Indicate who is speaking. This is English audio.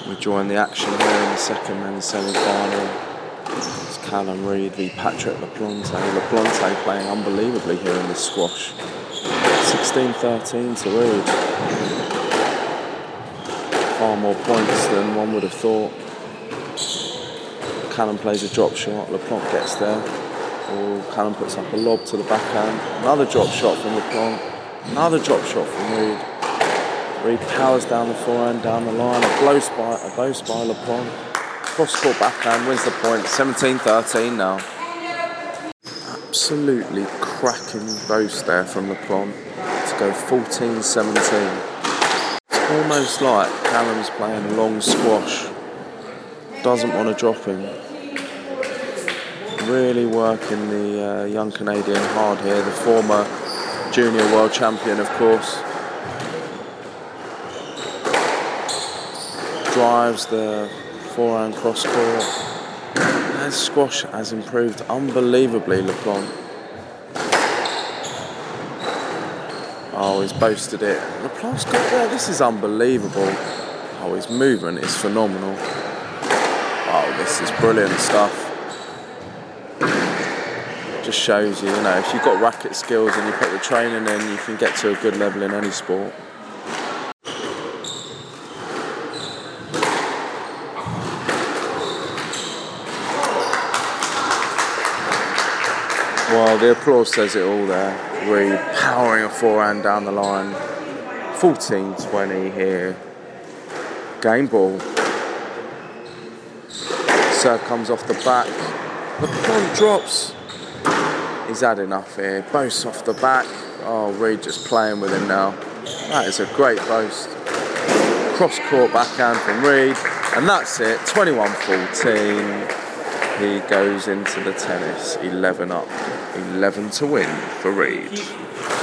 Speaker 1: We join the action here in the second men's semi-final. It's Callum Reid v Patrick LaPlante. LaPlante playing unbelievably here in this squash. 16-13 to Reid. Far more points than one would have thought. Callum plays a drop shot, LaPlante gets there. Oh, Callum puts up a lob to the backhand. Another drop shot from LaPlante. Another drop shot from Reid. Reid powers down the forehand, down the line. A blow by LaPlante. Cross-court backhand wins the point. 17-13 now. Absolutely cracking boast there from LaPlante to go 14-17. It's almost like Callum's playing a long squash. Doesn't want to drop him. Really working the young Canadian hard here. The former junior world champion, of course. Drives the forehand cross court. His squash has improved unbelievably, LaPlante. Oh, he's boasted it. LaPlante's got there. This is unbelievable. Oh, his movement is phenomenal. Oh, this is brilliant stuff. Just shows you, if you've got racket skills and you put the training in, you can get to a good level in any sport. Well, the applause says it all there. Reid powering a forehand down the line. 14-20 here. Game ball. Serve comes off the back. LaPlante drops. He's had enough here. Boasts off the back. Oh, Reid just playing with him now. That is a great boast. Cross-court backhand from Reid. And that's it. 21-14. He goes into the tennis 11 up. 11 to win for Reid.